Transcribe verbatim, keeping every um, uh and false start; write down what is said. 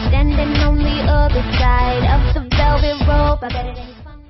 Standing on the other side of the velvet rope. I bet it ain't